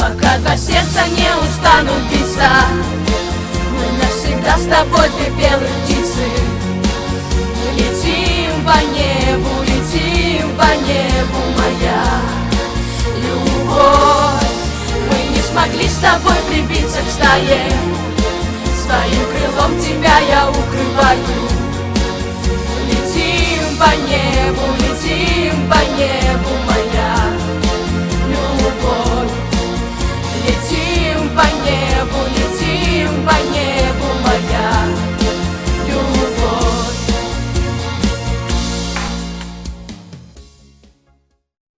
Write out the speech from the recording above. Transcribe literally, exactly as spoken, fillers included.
пока два сердца не устанут биться. Мы навсегда с тобой, две белых птицы. Летим по небу, летим по небу, моя любовь. Мы не смогли с тобой прибиться к стае, своим крылом тебя я укрываю. Летим по небу, летим по небу,